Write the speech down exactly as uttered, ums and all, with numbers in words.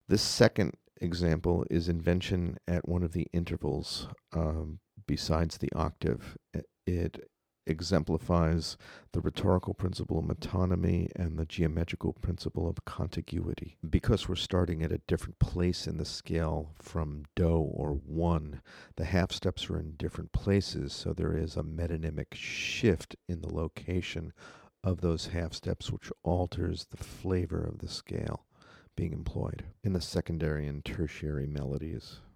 This second example is invention at one of the intervals um, besides the octave. It exemplifies the rhetorical principle of metonymy and the geometrical principle of contiguity. Because we're starting at a different place in the scale from do or one, the half steps are in different places, so there is a metonymic shift in the location of those half steps, which alters the flavor of the scale being employed in the secondary and tertiary melodies.